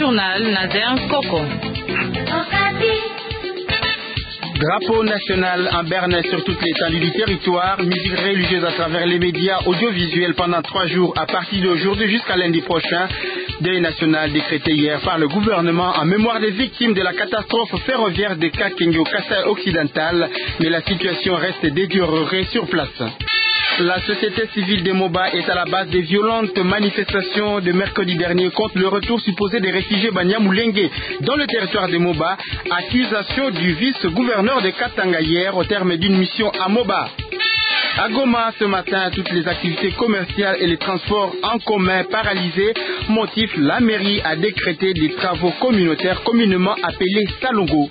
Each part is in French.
journal Nazaire Koko. Drapeau national en berne sur toute l'étendue du territoire, musique religieuse à travers les médias audiovisuels pendant 3 jours à partir d'aujourd'hui jusqu'à lundi prochain. Deuil national décrété hier par le gouvernement en mémoire des victimes de la catastrophe ferroviaire de Kakenge au Kasaï occidental, mais la situation reste détériorée sur place. La société civile de Moba est à la base des violentes manifestations de mercredi dernier contre le retour supposé des réfugiés Banyamulenge dans le territoire de Moba. Accusation du vice-gouverneur de Katanga hier au terme d'une mission à Moba. À Goma, ce matin, toutes les activités commerciales et les transports en commun paralysés. Motif, la mairie a décrété des travaux communautaires communément appelés Salongo.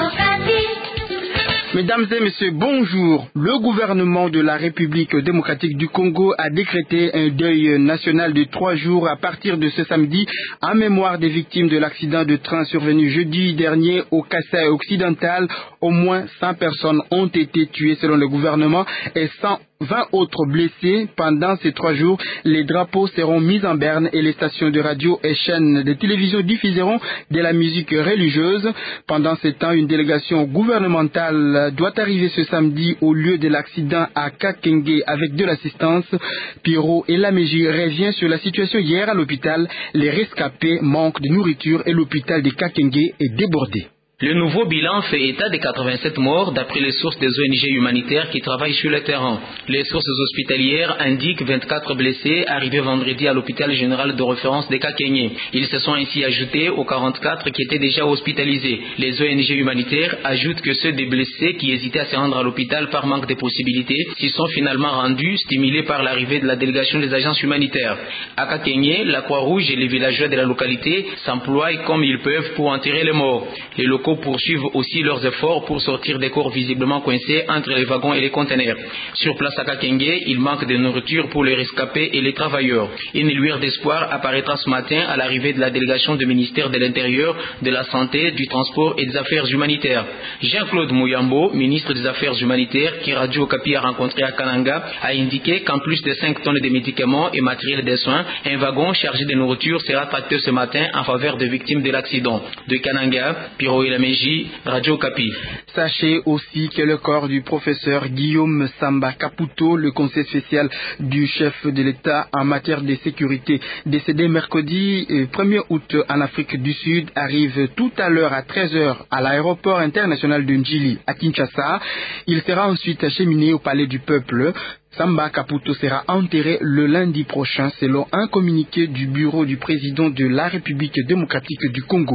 Mesdames et messieurs, bonjour. Le gouvernement de la République démocratique du Congo a décrété un deuil national de 3 jours à partir de ce samedi en mémoire des victimes de l'accident de train survenu jeudi dernier au Kasaï occidental. Au moins 100 personnes ont été tuées selon le gouvernement et 120 autres blessés. Pendant ces 3 jours, les drapeaux seront mis en berne et les stations de radio et chaînes de télévision diffuseront de la musique religieuse. Pendant ce temps, une délégation gouvernementale doit arriver ce samedi au lieu de l'accident à Kakenge avec de l'assistance. Piro et Lameji revient sur la situation hier à l'hôpital. Les rescapés manquent de nourriture et l'hôpital de Kakenge est débordé. Le nouveau bilan fait état de 87 morts d'après les sources des ONG humanitaires qui travaillent sur le terrain. Les sources hospitalières indiquent 24 blessés arrivés vendredi à l'hôpital général de référence de Kakenye. Ils se sont ainsi ajoutés aux 44 qui étaient déjà hospitalisés. Les ONG humanitaires ajoutent que ceux des blessés qui hésitaient à se rendre à l'hôpital par manque de possibilités s'y sont finalement rendus, stimulés par l'arrivée de la délégation des agences humanitaires. À Kakenye, la Croix-Rouge et les villageois de la localité s'emploient comme ils peuvent pour enterrer les morts. Les locaux poursuivent aussi leurs efforts pour sortir des corps visiblement coincés entre les wagons et les conteneurs. Sur place à Kakenge, il manque de nourriture pour les rescapés et les travailleurs. Une lueur d'espoir apparaîtra ce matin à l'arrivée de la délégation du ministère de l'Intérieur, de la Santé, du Transport et des Affaires humanitaires. Jean-Claude Mouyambo, ministre des Affaires humanitaires, qui Radio Okapi a rencontré à Kananga, a indiqué qu'en plus de 5 tonnes de médicaments et matériel de soins, un wagon chargé de nourriture sera tracté ce matin en faveur des victimes de l'accident. De Kananga, Piro Meji, Radio Okapi. Sachez aussi que le corps du professeur Guillaume Samba Caputo, le conseiller spécial du chef de l'État en matière de sécurité, décédé mercredi 1er août en Afrique du Sud, arrive tout à l'heure à 13h à l'aéroport international de Njili à Kinshasa. Il sera ensuite acheminé au palais du peuple. Samba Caputo sera enterré le lundi prochain selon un communiqué du bureau du président de la République démocratique du Congo.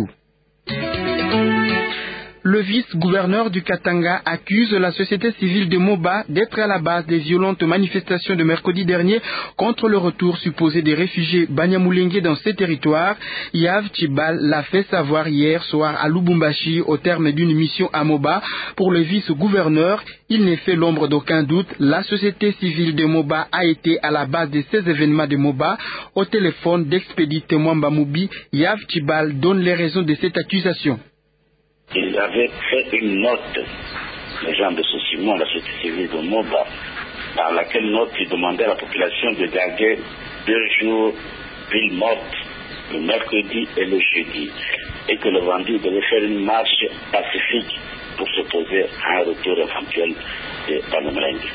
Le vice-gouverneur du Katanga accuse la société civile de Moba d'être à la base des violentes manifestations de mercredi dernier contre le retour supposé des réfugiés Banyamulenge dans ces territoires. Yav Tchibal l'a fait savoir hier soir à Lubumbashi au terme d'une mission à Moba. Pour le vice-gouverneur, il n'est fait l'ombre d'aucun doute. La société civile de Moba a été à la base de ces événements de Moba. Au téléphone d'Expédite Mwamba Moubi, Yav Tchibal donne les raisons de cette accusation. Ils avaient fait une note, les gens de ce Simon, la société civile de Moba, par laquelle note ils demandaient à la population de garder 2 jours ville morte, le mercredi et le jeudi, et que le vendredi ils devaient faire une marche pacifique pour s'opposer à un retour éventuel de Banyamulenge.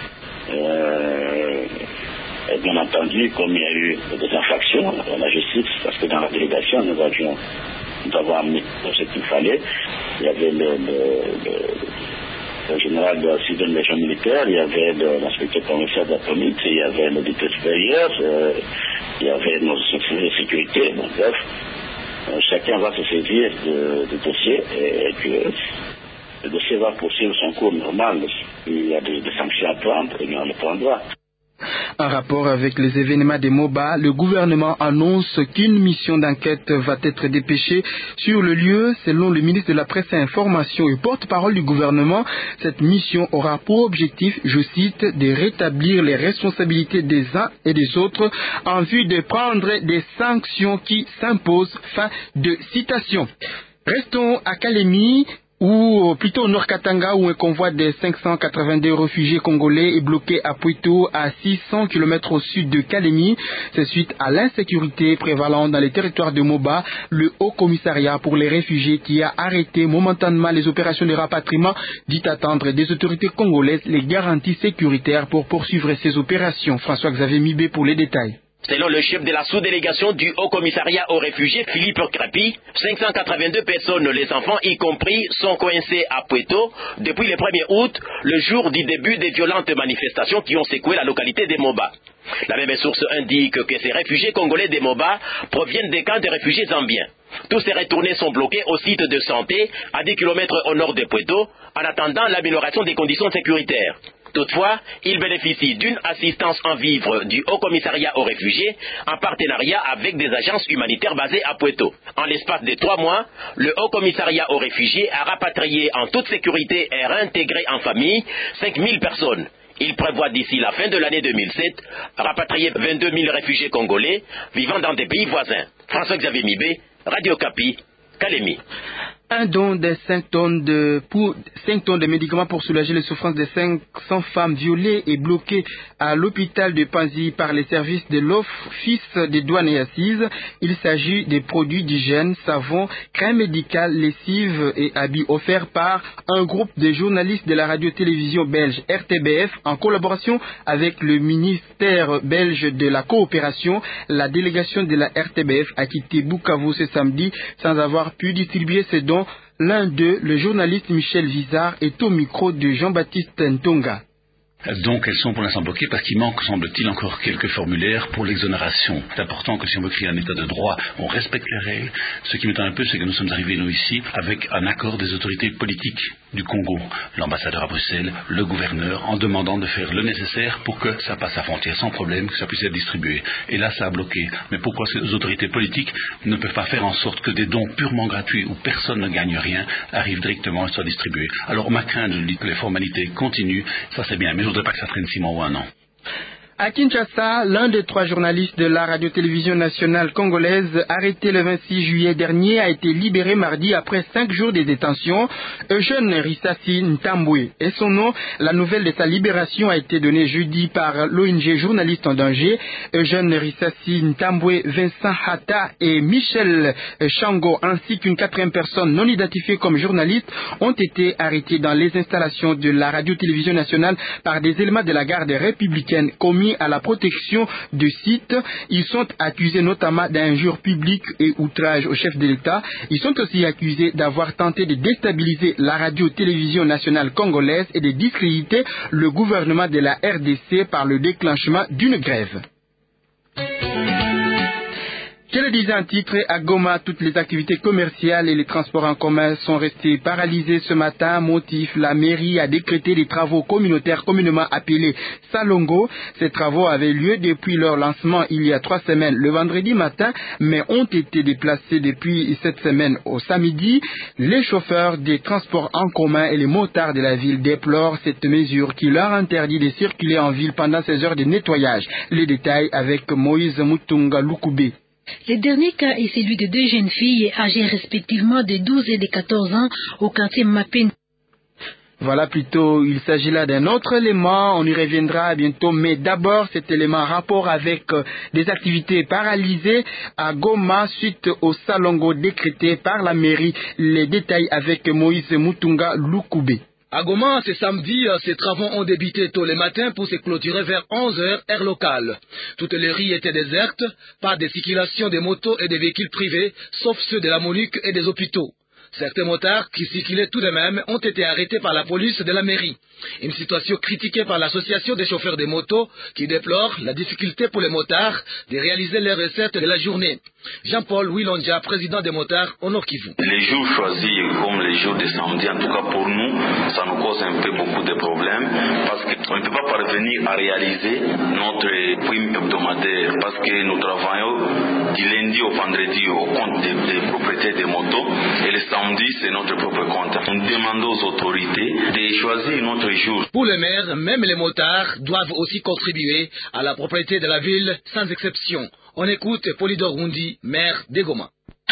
Bien entendu, comme il y a eu des infractions à la justice, parce que dans la délégation nous avons amené ce qu'il fallait. Il y avait le général de la civile des gens militaires, il y avait l'inspecteur provincial de la police, il y avait l'auditeur supérieur, il y avait nos services de sécurité. Bon, bref, chacun va se saisir du dossier et que le dossier va poursuivre son cours normal. Il y a des sanctions à prendre et on le prendra. En rapport avec les événements de Moba, le gouvernement annonce qu'une mission d'enquête va être dépêchée sur le lieu. Selon le ministre de la Presse et Information et porte-parole du gouvernement, cette mission aura pour objectif, je cite, de rétablir les responsabilités des uns et des autres en vue de prendre des sanctions qui s'imposent. Fin de citation. Restons à Kalemi, ou plutôt au Nord Katanga, où un convoi de 582 réfugiés congolais est bloqué à Pweto, à 600 km au sud de Kalemi. C'est suite à l'insécurité prévalente dans les territoires de Moba, le Haut Commissariat pour les réfugiés qui a arrêté momentanément les opérations de rapatriement, dit attendre des autorités congolaises les garanties sécuritaires pour poursuivre ces opérations. François-Xavier Mibé pour les détails. Selon le chef de la sous-délégation du Haut Commissariat aux réfugiés, Philippe Krapi, 582 personnes, les enfants y compris, sont coincés à Pweto depuis le 1er août, le jour du début des violentes manifestations qui ont secoué la localité de Moba. La même source indique que ces réfugiés congolais de Moba proviennent des camps de réfugiés zambiens. Tous ces retournés sont bloqués au site de santé, à 10 km au nord de Pweto, en attendant l'amélioration des conditions sécuritaires. Toutefois, ils bénéficient d'une assistance en vivres du Haut Commissariat aux réfugiés en partenariat avec des agences humanitaires basées à Pweto. En l'espace de 3 mois, le Haut Commissariat aux réfugiés a rapatrié en toute sécurité et réintégré en famille 5000 personnes. Il prévoit d'ici la fin de l'année 2007 rapatrier 22 000 réfugiés congolais vivant dans des pays voisins. François-Xavier Mibé, Radio Kapi, Kalemi. Un don de 5 tonnes de médicaments pour soulager les souffrances de 500 femmes violées et bloquées à l'hôpital de Panzi par les services de l'Office des douanes et assises. Il s'agit des produits d'hygiène, savon, crème médicale, lessive et habits offerts par un groupe de journalistes de la radio-télévision belge RTBF en collaboration avec le ministère belge de la coopération. La délégation de la RTBF a quitté Bukavu ce samedi sans avoir pu distribuer ces dons. L'un d'eux, le journaliste Michel Vizard, est au micro de Jean-Baptiste Ntonga. Donc elles sont pour l'instant bloquées parce qu'il manque, semble-t-il, encore quelques formulaires pour l'exonération. C'est important que si on veut créer un état de droit, on respecte les règles. Ce qui m'étonne un peu, c'est que nous sommes arrivés, nous, ici, avec un accord des autorités politiques du Congo, l'ambassadeur à Bruxelles, le gouverneur, en demandant de faire le nécessaire pour que ça passe à frontière sans problème, que ça puisse être distribué. Et là, ça a bloqué. Mais pourquoi ces autorités politiques ne peuvent pas faire en sorte que des dons purement gratuits où personne ne gagne rien arrivent directement et soient distribués? Alors ma crainte, je dis que les formalités continuent, ça c'est bien, mais je ne voudrais pas que ça traîne 6 mois ou 1 an. À Kinshasa, l'un des 3 journalistes de la radio-télévision nationale congolaise, arrêté le 26 juillet dernier, a été libéré mardi après 5 jours de détention. Eugène Rissassi Ntambwe est son nom. La nouvelle de sa libération a été donnée jeudi par l'ONG Journalistes en danger. Eugène Rissassi Ntambwe, Vincent Hatta et Michel Chango, ainsi qu'une 4e personne non identifiée comme journaliste, ont été arrêtés dans les installations de la radio-télévision nationale par des éléments de la garde républicaine commis à la protection de sites. Ils sont accusés notamment d'injures publiques et outrage au chef de l'État. Ils sont aussi accusés d'avoir tenté de déstabiliser la radio-télévision nationale congolaise et de discréditer le gouvernement de la RDC par le déclenchement d'une grève. Je le disais en titre, à Goma, toutes les activités commerciales et les transports en commun sont restés paralysés ce matin. Motif, la mairie a décrété des travaux communautaires communément appelés Salongo. Ces travaux avaient lieu depuis leur lancement il y a 3 semaines, le vendredi matin, mais ont été déplacés depuis cette semaine au samedi. Les chauffeurs des transports en commun et les motards de la ville déplorent cette mesure qui leur interdit de circuler en ville pendant ces heures de nettoyage. Les détails avec Moïse Mutunga Lukoubé. Le dernier cas est celui de 2 jeunes filles âgées respectivement de 12 et de 14 ans au quartier Mapin. Voilà, plutôt, il s'agit là d'un autre élément, on y reviendra bientôt, mais d'abord cet élément en rapport avec des activités paralysées à Goma suite au Salongo décrété par la mairie. Les détails avec Moïse Mutunga Lukoubé. À Goma, ce samedi, ces travaux ont débuté tôt le matin pour se clôturer vers 11h, heure locale. Toutes les rues étaient désertes, pas de circulation des motos et des véhicules privés, sauf ceux de la MONUC et des hôpitaux. Certains motards qui circulaient tout de même ont été arrêtés par la police de la mairie. Une situation critiquée par l'association des chauffeurs de motos qui déplore la difficulté pour les motards de réaliser les recettes de la journée. Jean-Paul Wilonja, président des motards au Nord Kivu. Les jours choisis comme les jours de samedi, en tout cas pour nous, ça nous cause un peu beaucoup de problèmes parce qu'on ne peut pas parvenir à réaliser notre prime hebdomadaire parce que nous travaillons du lundi au vendredi au compte des propriétaires des motos et le samedi c'est notre propre compte. Nous demandons aux autorités de choisir notre jour. Pour le maire, même les motards doivent aussi contribuer à la propriété de la ville sans exception. On écoute Polydor Rundi, maire de Goma.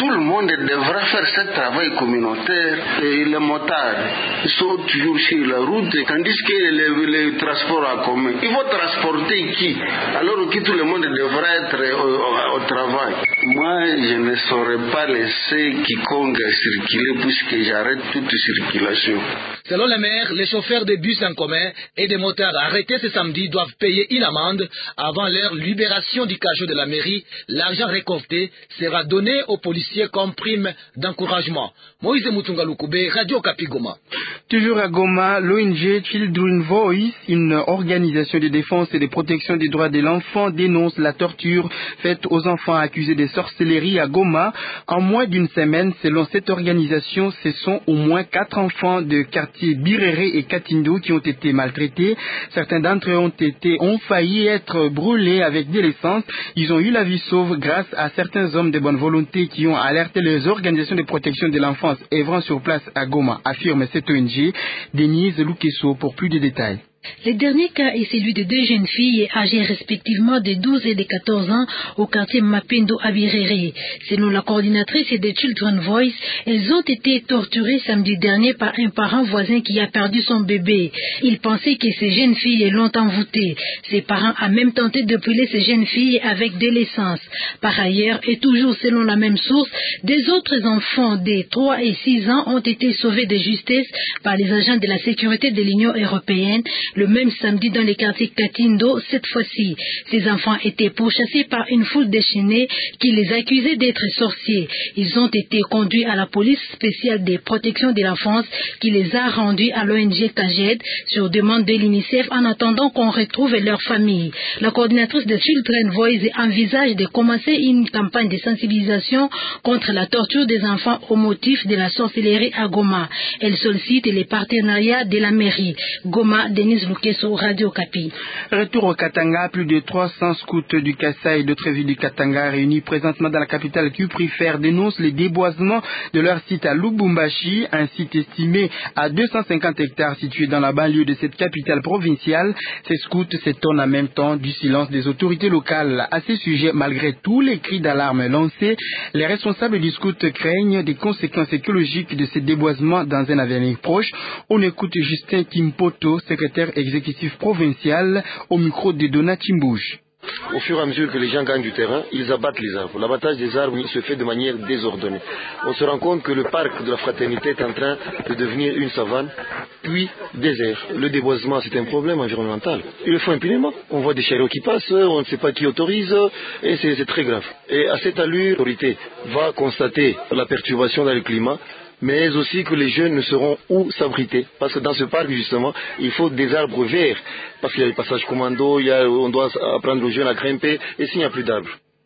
tout le monde devra faire ce travail communautaire. Et les motards sont toujours sur la route, tandis que les transports en commun, ils vont transporter qui? Alors que tout le monde devra être au travail. Moi, je ne saurais pas laisser quiconque circuler puisque j'arrête toute circulation. Selon le maire, les chauffeurs de bus en commun et des motards arrêtés ce samedi doivent payer une amende avant leur libération du cachot de la mairie. L'argent récolté sera donné aux policiers comme prime d'encouragement. Moïse Moutunga Lukube, Radio Okapi Goma. Toujours à Goma, l'ONG Children Voice, une organisation de défense et de protection des droits de l'enfant, dénonce la torture faite aux enfants accusés de sorcellerie à Goma. En moins d'une semaine, selon cette organisation, ce sont au moins 4 enfants de quartier Birere et Katindo qui ont été maltraités. Certains d'entre eux ont failli être brûlés avec de l'essence. Ils ont eu la vie sauve grâce à certains hommes de bonne volonté qui ont alerté les organisations de protection de l'enfance œuvrant sur place à Goma, affirme cette ONG. Denise Lukeso pour plus de détails. Le dernier cas est celui de 2 jeunes filles âgées respectivement de 12 et de 14 ans au quartier Mapendo à Birere. Selon la coordinatrice de Children Voice, elles ont été torturées samedi dernier par un parent voisin qui a perdu son bébé. Il pensait que ces jeunes filles l'ont envoûté. Ses parents ont même tenté de brûler ces jeunes filles avec de l'essence. Par ailleurs, et toujours selon la même source, des autres enfants de 3 et 6 ans ont été sauvés de justesse par les agents de la sécurité de l'Union européenne. Le même samedi dans les quartiers Katindo, cette fois-ci, ces enfants étaient pourchassés par une foule déchaînée qui les accusait d'être sorciers. Ils ont été conduits à la police spéciale des protections de l'enfance qui les a rendus à l'ONG CAGED sur demande de l'UNICEF en attendant qu'on retrouve leur famille. La coordinatrice de Children Voice envisage de commencer une campagne de sensibilisation contre la torture des enfants au motif de la sorcellerie à Goma. Elle sollicite les partenariats de la mairie. Goma, Denise Lukeso, Radio Okapi. Retour au Katanga, plus de 300 scouts du Kassai et d'autres villes du Katanga réunis présentement dans la capitale Cuprifère dénoncent les déboisements de leur site à Lubumbashi, un site estimé à 250 hectares situé dans la banlieue de cette capitale provinciale. Ces scouts s'étonnent en même temps du silence des autorités locales. À ce sujet, malgré tous les cris d'alarme lancés, les responsables du scout craignent des conséquences écologiques de ces déboisements dans un avenir proche. On écoute Justin Kimpoto, secrétaire exécutif provincial, au micro de Dona Chimbouche. Au fur et à mesure que les gens gagnent du terrain, ils abattent les arbres. L'abattage des arbres se fait de manière désordonnée. On se rend compte que le parc de la Fraternité est en train de devenir une savane, puis désert. Le déboisement, c'est un problème environnemental. Il le faut impunément. On voit des chariots qui passent, on ne sait pas qui autorise, et c'est très grave. Et à cette allure, l'autorité va constater la perturbation dans le climat, mais aussi que les jeunes ne sauront où s'abriter. Parce que dans ce parc, justement, il faut des arbres verts. Parce qu'il y a les passages commando, on doit apprendre aux jeunes à grimper, et s'il n'y a plus d'arbres.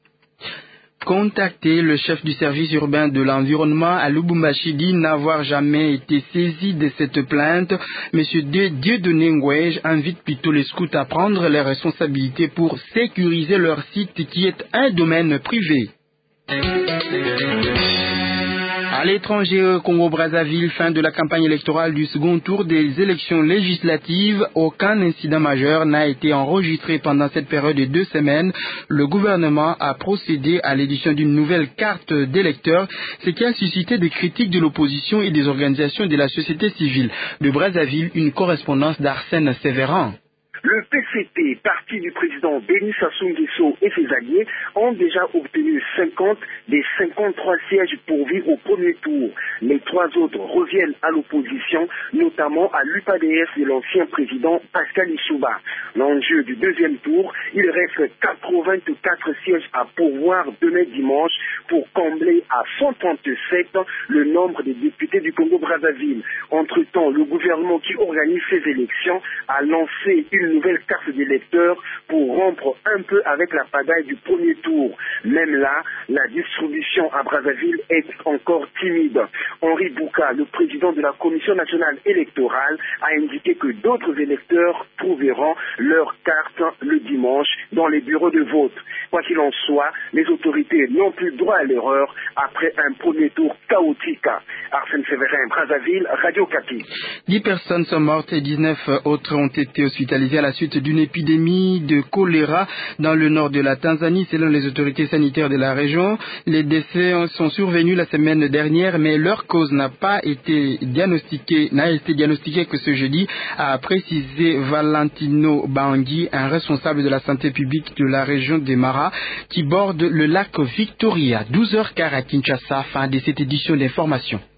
Contacté, le chef du service urbain de l'environnement à Lubumbashi dit n'avoir jamais été saisi de cette plainte. Monsieur Dieudonné Ngouège invite plutôt les scouts à prendre leurs responsabilités pour sécuriser leur site qui est un domaine privé. À l'étranger, au Congo-Brazzaville, fin de la campagne électorale du second tour des élections législatives, aucun incident majeur n'a été enregistré pendant cette période de 2 semaines. Le gouvernement a procédé à l'édition d'une nouvelle carte d'électeur, ce qui a suscité des critiques de l'opposition et des organisations de la société civile. De Brazzaville, une correspondance d'Arsène Sévéran. Le PCP, parti du président Béni Sassou Nguesso et ses alliés, ont déjà obtenu 50 des 53 sièges pourvus au premier tour. Les 3 autres reviennent à l'opposition, notamment à l'UPADS de l'ancien président Pascal Lissouba. L'enjeu du deuxième tour, il reste 84 sièges à pourvoir demain dimanche pour combler à 137 le nombre des députés du Congo-Brazzaville. Entre-temps, le gouvernement qui organise ces élections a lancé une nouvelle carte d'électeurs pour rompre un peu avec la pagaille du premier tour. Même là, la distribution à Brazzaville est encore timide. Henri Bouka, le président de la Commission nationale électorale, a indiqué que d'autres électeurs trouveront leur carte le dimanche dans les bureaux de vote. Quoi qu'il en soit, les autorités n'ont plus droit à l'erreur après un premier tour chaotique. Arsène Séverin, Brazzaville, Radio Kapi. 10 personnes sont mortes et 19 autres ont été hospitalisées à la suite d'une épidémie de choléra dans le nord de la Tanzanie, selon les autorités sanitaires de la région. Les décès sont survenus la semaine dernière, mais leur cause n'a été diagnostiquée que ce jeudi, a précisé Valentino Bangui, un responsable de la santé publique de la région des Mara, qui borde le lac Victoria. 12h15 à Kinshasa, fin de cette édition d'information.